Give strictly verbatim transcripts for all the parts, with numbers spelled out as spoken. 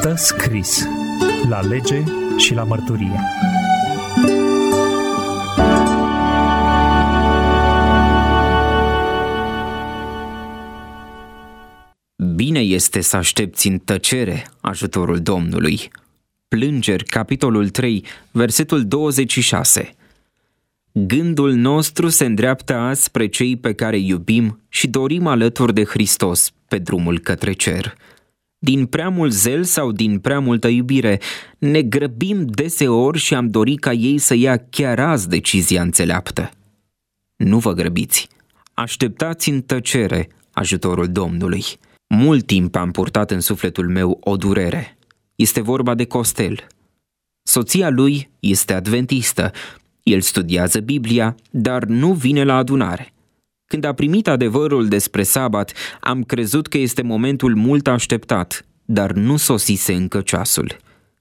Stă scris la lege și la mărturie. Bine este să aștepți în tăcere ajutorul Domnului. Plângeri, capitolul trei, versetul douăzeci și șase. Gândul nostru se îndreaptă azi spre cei pe care îi iubim și dorim alături de Hristos pe drumul către cer. Din prea mult zel sau din prea multă iubire, ne grăbim deseori și am dorit ca ei să ia chiar azi decizia înțeleaptă. Nu vă grăbiți, așteptați în tăcere ajutorul Domnului. Mult timp am purtat în sufletul meu o durere. Este vorba de Costel. Soția lui este adventistă. El studiază Biblia, dar nu vine la adunare. Când a primit adevărul despre sabat, am crezut că este momentul mult așteptat, dar nu sosise încă ceasul.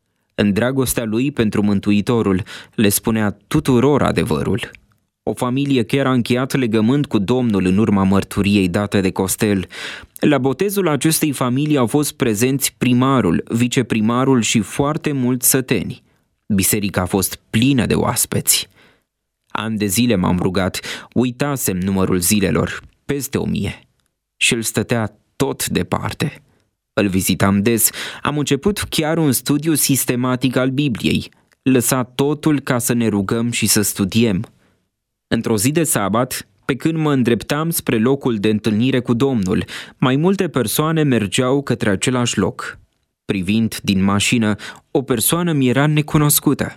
În dragostea lui pentru Mântuitorul, le spunea tuturor adevărul. O familie chiar a încheiat legământ cu Domnul în urma mărturiei date de Costel. La botezul acestei familii au fost prezenți primarul, viceprimarul și foarte mulți săteni. Biserica a fost plină de oaspeți. Ani de zile m-am rugat, uitasem numărul zilelor, peste o mie. Și el stătea tot departe. Îl vizitam des, am început chiar un studiu sistematic al Bibliei. Lăsa totul ca să ne rugăm și să studiem. Într-o zi de sabat, pe când mă îndreptam spre locul de întâlnire cu Domnul, mai multe persoane mergeau către același loc. Privind din mașină, o persoană mi era necunoscută.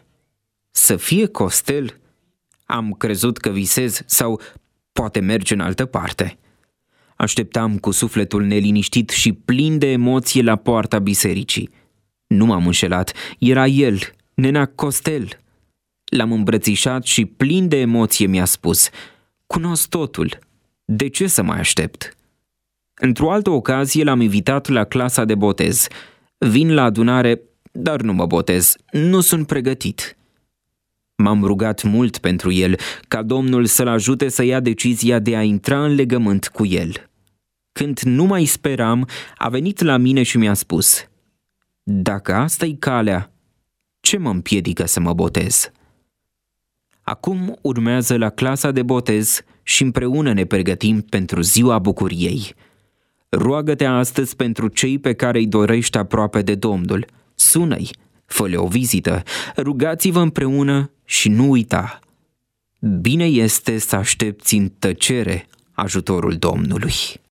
Să fie Costel? Am crezut că visez sau poate merge în altă parte. Așteptam cu sufletul neliniștit și plin de emoție la poarta bisericii. Nu m-am înșelat, era el, nena Costel. L-am îmbrățișat și plin de emoție mi-a spus: cunosc totul, de ce să mai aștept? Într-o altă ocazie l-am invitat la clasa de botez. Vin la adunare, dar nu mă botez, nu sunt pregătit. M-am rugat mult pentru el, ca Domnul să-l ajute să ia decizia de a intra în legământ cu el. Când nu mai speram, a venit la mine și mi-a spus: dacă asta-i calea, ce mă împiedică să mă botez? Acum urmează la clasa de botez și împreună ne pregătim pentru ziua bucuriei. Roagă-te astăzi pentru cei pe care îi dorești aproape de Domnul. Sună-i, fă-le o vizită, rugați-vă împreună și nu uita. Bine este să aștepți în tăcere ajutorul Domnului.